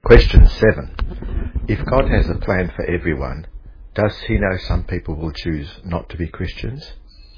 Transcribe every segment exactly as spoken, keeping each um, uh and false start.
Question seven. If God has a plan for everyone, does he know some people will choose not to be Christians?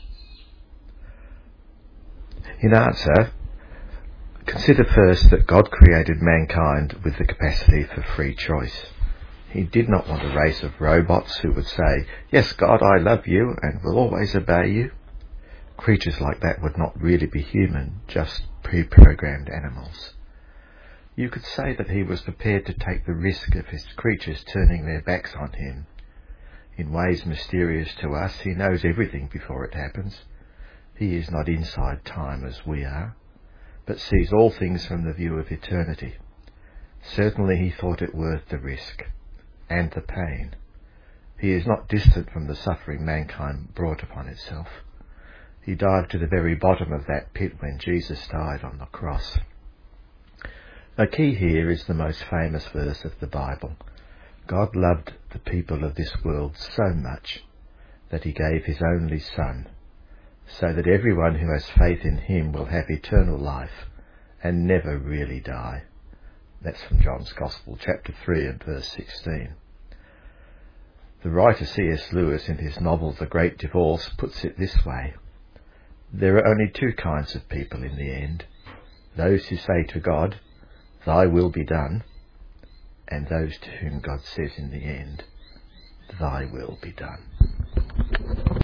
In answer, consider first that God created mankind with the capacity for free choice. He did not want a race of robots who would say, "Yes, God, I love you and will always obey you." Creatures like that would not really be human, just pre-programmed animals. You could say that he was prepared to take the risk of his creatures turning their backs on him. In ways mysterious to us, he knows everything before it happens. He is not inside time as we are, but sees all things from the view of eternity. Certainly he thought it worth the risk and the pain. He is not distant from the suffering mankind brought upon itself. He dived to the very bottom of that pit when Jesus died on the cross. A key here is the most famous verse of the Bible. God loved the people of this world so much that he gave his only Son, so that everyone who has faith in him will have eternal life and never really die. That's from John's Gospel, chapter three and verse sixteen. The writer C S Lewis, in his novel The Great Divorce, puts it this way: there are only two kinds of people in the end: those who say to God, "Thy will be done," and those to whom God says in the end, "Thy will be done."